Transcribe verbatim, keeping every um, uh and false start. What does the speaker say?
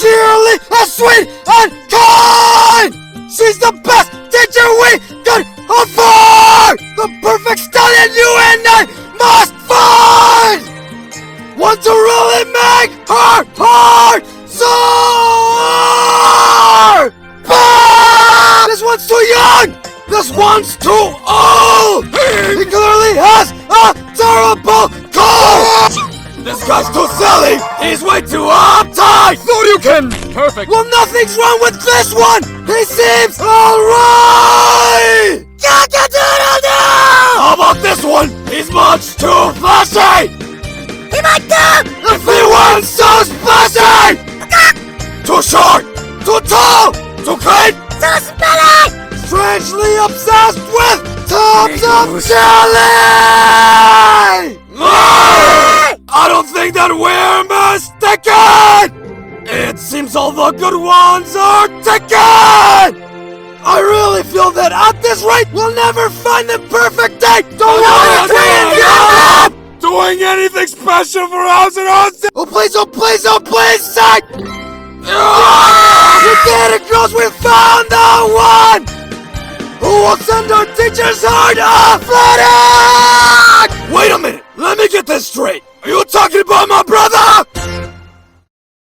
sincerely as sweet and kind. She's the best teacher we could afford. The perfect stallion you and I must find. One to really make her heart soar. Bah! This one's too young. This one's too old. He clearly has a terrible cold. This guy's too silly! He's way too uptight! Shoryuken! Perfect! Well, nothing's wrong with this one! He seems alright! How about this one? He's much too flashy! He might go! If he weren't so splashy! Too short! Too tall! Too clean! So smelly! Strangely obsessed with tubs of jelly! I don't think that we're mistaken! It seems all the good ones are taken! I really feel that at this rate, we'll never find the perfect date! Don't worry, twins! Doing anything special for House and Austin? Oh please, oh please, oh please, say! We did it, girls! We found the one! Who will send our teacher's heart a flooding? Wait a minute! Let me get this straight! Are you talking about my brother?